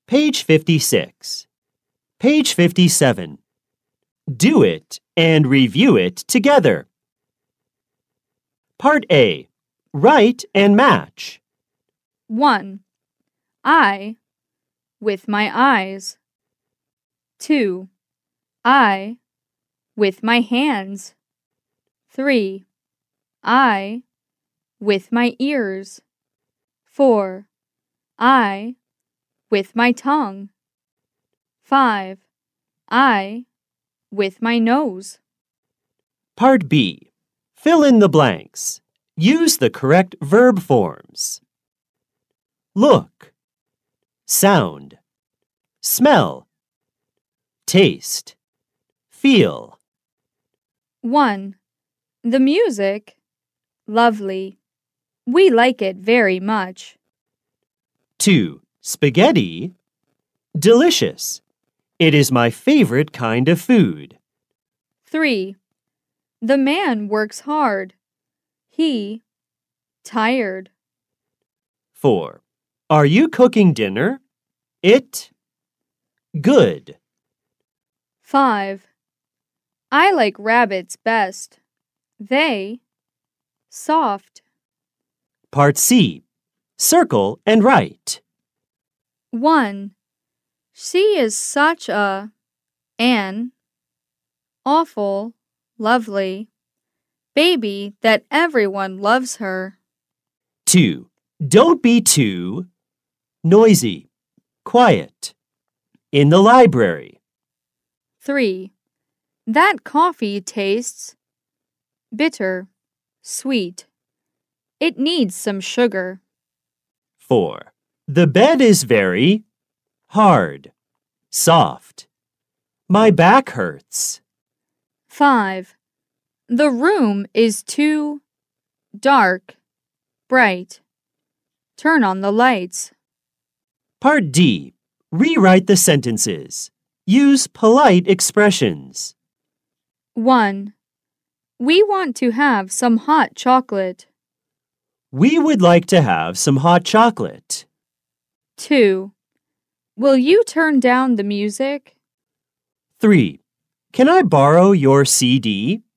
Page 56. Page 57. Do it and review it together. Part A. Write and match. 1. I, with my eyes. 2. I, with my hands. 3. I, with my ears. 4. I, with my tongue. 5. I, with my nose. Part B. Fill in the blanks. Use the correct verb forms. Look, sound, smell, taste, feel. 1. The music, lovely. We like it very much. 2. Spaghetti, delicious. It is my favorite kind of food. 3. The man works hard. He, tired. 4. Are you cooking dinner? It, good. 5. I like rabbits best. They, soft. Part C. Circle and write. 1. She is such an awful, lovely baby that everyone loves her. 2. Don't be too noisy, quiet. In the library. 3. That coffee tastes bitter, sweet. It needs some sugar. 4. The bed is very hard, soft. My back hurts. 5. The room is too dark, bright. Turn on the lights. Part D. Rewrite the sentences. Use polite expressions. 1. We want to have some hot chocolate. We would like to have some hot chocolate. 2. Will you turn down the music? 3. Can I borrow your CD?